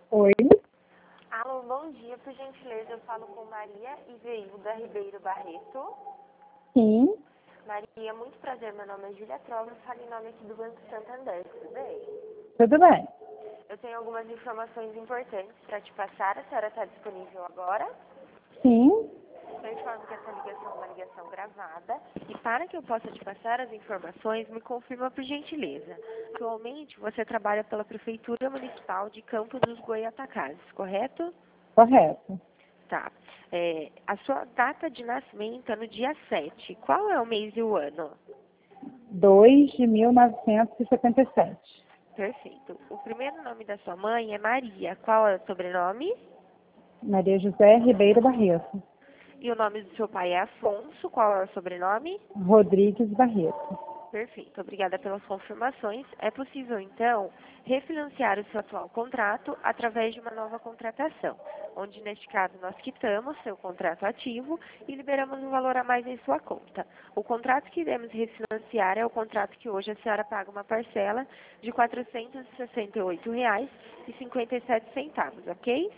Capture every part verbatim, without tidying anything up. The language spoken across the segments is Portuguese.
Oi, Alô, bom dia. Por gentileza, eu falo com Maria Iveilda Ribeiro Barreto. sim, Maria, muito prazer. Meu nome é Júlia Trova. Falo em nome aqui do Banco Santander. Tudo bem? tudo bem. Eu tenho algumas informações importantes para te passar. A senhora está disponível agora? Sim, Eu informo que essa ligação é uma ligação gravada. E para que eu possa te passar as informações, me confirma por gentileza. Atualmente, você trabalha pela Prefeitura Municipal de Campo dos Goyatacazes, correto? correto. Tá. É, a sua data de nascimento é no dia sete. Qual é o mês e o ano? dois de mil novecentos e setenta e sete. Perfeito. O primeiro nome da sua mãe é Maria. Qual é o sobrenome? Maria José Ribeiro Barreto. E o nome do seu pai é Afonso. Qual é o sobrenome? Rodrigues Barreto. Perfeito. Obrigada pelas confirmações. É possível, então, refinanciar o seu atual contrato através de uma nova contratação, onde, neste caso, nós quitamos seu contrato ativo e liberamos um valor a mais em sua conta. O contrato que iremos refinanciar é o contrato que hoje a senhora paga uma parcela de quatrocentos e sessenta e oito reais e cinquenta e sete centavos, ok?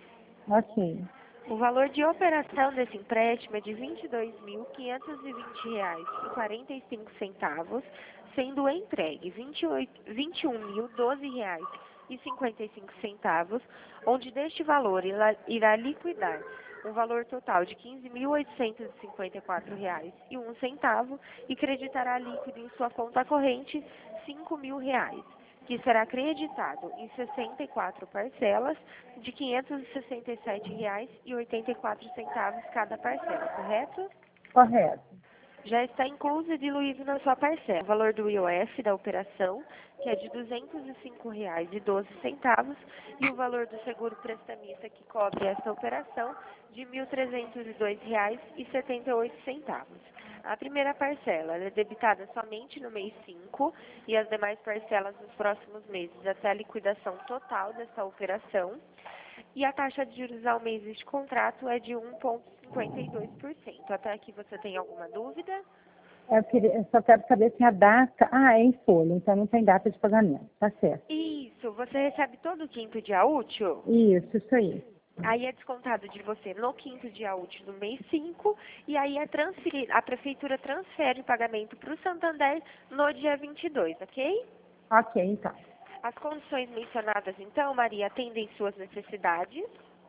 Ok, O valor de operação desse empréstimo é de vinte e dois mil quinhentos e vinte reais e quarenta e cinco centavos, sendo entregue vinte e oito, vinte e um mil doze reais e cinquenta e cinco centavos, onde deste valor irá, irá liquidar um valor total de quinze mil oitocentos e cinquenta e quatro reais e um centavo e creditará líquido em sua conta corrente cinco mil reais, que será creditado em sessenta e quatro parcelas de quinhentos e sessenta e sete reais e oitenta e quatro centavos cada parcela, correto? correto. Já está incluso e diluído na sua parcela o valor do I O F da operação, que é de duzentos e cinco reais e doze centavos, e o valor do seguro prestamista que cobre esta operação de mil trezentos e dois reais e setenta e oito centavos. A primeira parcela ela é debitada somente no mês cinco e as demais parcelas nos próximos meses até a liquidação total dessa operação. E a taxa de juros ao mês deste contrato é de um vírgula cinquenta e dois por cento. Até aqui você tem alguma dúvida? Eu, queria, eu só quero saber se a data... Ah, é em folha, então não tem data de pagamento. Tá certo. Isso, você recebe todo o quinto dia útil? Isso, isso aí. Aí é descontado de você no quinto dia útil do mês cinco e aí é transferido, a prefeitura transfere o pagamento para o Santander no dia vinte e dois, ok? Ok, então. As condições mencionadas, então, Maria, atendem suas necessidades?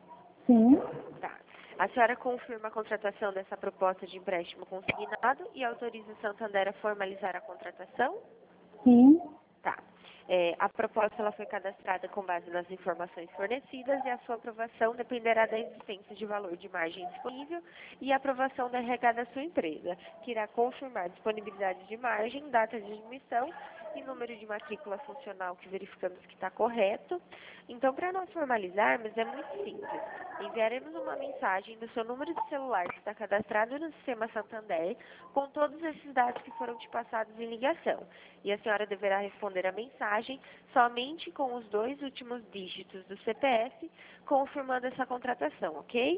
Sim, Tá. A senhora confirma a contratação dessa proposta de empréstimo consignado e autoriza o Santander a formalizar a contratação? sim, Tá. É, a proposta ela foi cadastrada com base nas informações fornecidas e a sua aprovação dependerá da existência de valor de margem disponível e a aprovação da R H da sua empresa, que irá confirmar disponibilidade de margem, data de admissão e número de matrícula funcional que verificamos que está correto. Então, para nós formalizarmos, é muito simples. Enviaremos uma mensagem do seu número de celular que está cadastrado no sistema Santander com todos esses dados que foram te passados em ligação. E a senhora deverá responder a mensagem somente com os dois últimos dígitos do C P F, confirmando essa contratação, ok?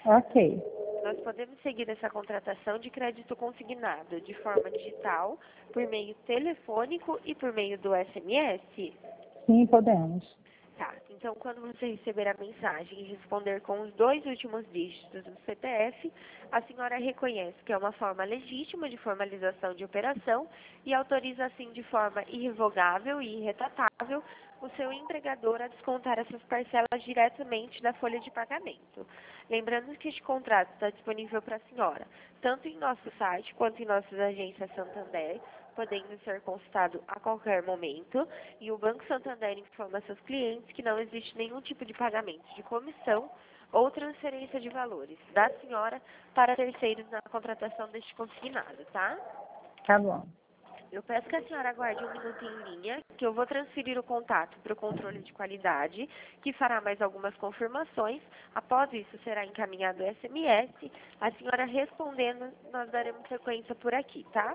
ok. Nós podemos seguir essa contratação de crédito consignado de forma digital, por meio telefônico e por meio do S M S? Sim, podemos. Tá, então quando você receber a mensagem e responder com os dois últimos dígitos do C P F, a senhora reconhece que é uma forma legítima de formalização de operação e autoriza assim de forma irrevogável e irretratável o seu empregador a descontar essas parcelas diretamente da folha de pagamento. Lembrando que este contrato está disponível para a senhora, tanto em nosso site quanto em nossas agências Santander, podendo ser consultado a qualquer momento, e o Banco Santander informa seus clientes que não existe nenhum tipo de pagamento de comissão ou transferência de valores da senhora para terceiros na contratação deste consignado, tá? Tá bom. Eu peço que a senhora aguarde um minuto em linha, que eu vou transferir o contato para o controle de qualidade, que fará mais algumas confirmações. Após isso, será encaminhado o S M S. A senhora respondendo, nós daremos sequência por aqui, tá?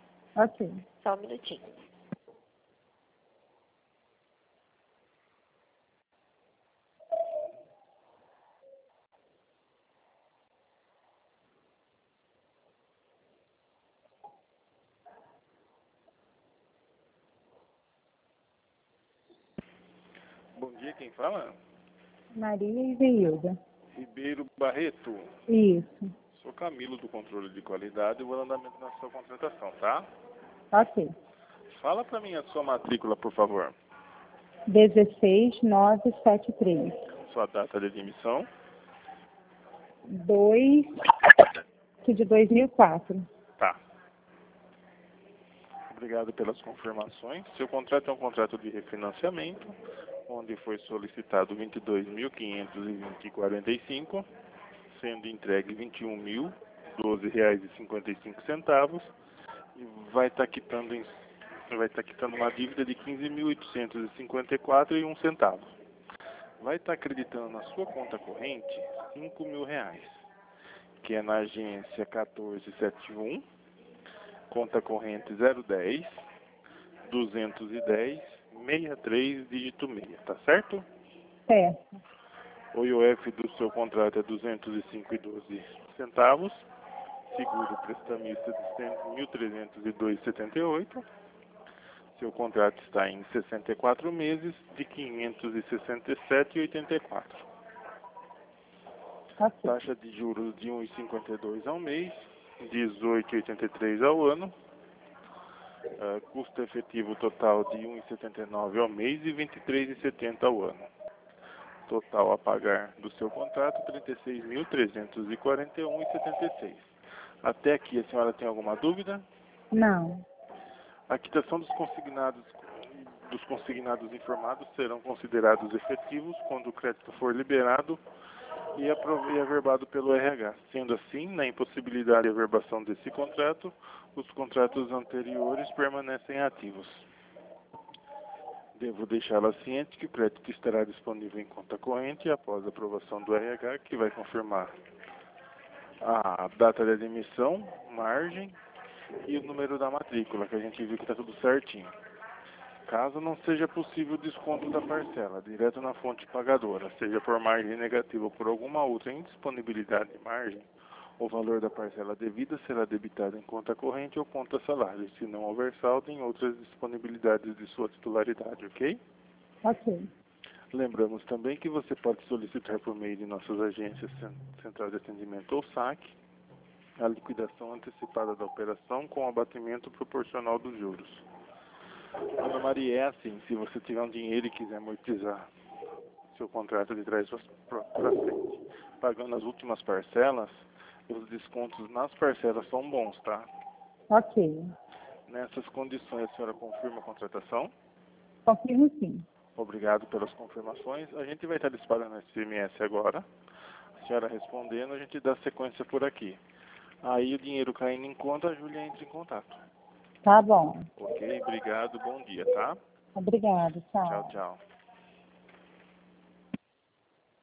Ok. Só um minutinho. Bom dia, quem fala? Maria Iveilda. Ribeiro Barreto. Isso. Sou Camilo do controle de qualidade e vou andamento na sua contratação, tá? Ok. Fala para mim a sua matrícula, por favor. dezesseis mil novecentos e setenta e três. Sua data de admissão. dois de dois mil e quatro. Tá. Obrigado pelas confirmações. Seu contrato é um contrato de refinanciamento, onde foi solicitado vinte e dois mil quinhentos e vinte e quarenta e cinco, sendo entregue vinte e um mil doze reais e cinquenta e cinco centavos, e vai estar quitando em, vai estar quitando uma dívida de quinze mil oitocentos e cinquenta e quatro e um centavo. Vai estar acreditando na sua conta corrente cinco mil reais, que é na agência quatorze setenta e um, conta corrente zero dez, duzentos e dez, sessenta e três, dígito seis, tá certo? Certo. O I O F do seu contrato é duzentos e cinco e doze centavos, seguro prestamista de mil trezentos e dois e setenta e oito. Seu contrato está em sessenta e quatro meses de quinhentos e sessenta e sete e oitenta e quatro. Ok. Taxa de juros de um vírgula cinquenta e dois ao mês, dezoito vírgula oitenta e três ao ano. Uh, custo efetivo total de um vírgula setenta e nove ao mês e vinte e três vírgula setenta ao ano. Total a pagar do seu contrato trinta e seis mil trezentos e quarenta e um vírgula setenta e seis. Até aqui a senhora tem alguma dúvida? Não. A quitação dos consignados dos consignados informados serão considerados efetivos quando o crédito for liberado e averbado pelo R H. Sendo assim, na impossibilidade de averbação desse contrato, os contratos anteriores permanecem ativos. Devo deixá-la ciente que o crédito estará disponível em conta corrente após a aprovação do R H, que vai confirmar a data de admissão, margem e o número da matrícula, que a gente viu que está tudo certinho. Caso não seja possível o desconto da parcela, direto na fonte pagadora, seja por margem negativa ou por alguma outra indisponibilidade de margem, o valor da parcela devida será debitado em conta corrente ou conta salário, se não houver saldo em outras disponibilidades de sua titularidade, ok? Ok. Lembramos também que você pode solicitar por meio de nossas agências Central de Atendimento ou SAC a liquidação antecipada da operação com abatimento proporcional dos juros. Ana Maria, é assim, se você tiver um dinheiro e quiser amortizar seu contrato de trás para frente, pagando as últimas parcelas, os descontos nas parcelas são bons, tá? Ok. Nessas condições, a senhora confirma a contratação? Confirmo sim. Obrigado pelas confirmações. A gente vai estar disparando esse S M S agora. A senhora respondendo, a gente dá sequência por aqui. Aí o dinheiro caindo em conta, a Júlia entra em contato. Tá bom. Ok, obrigado, bom dia, tá? Obrigada. Tchau. Tchau, tchau.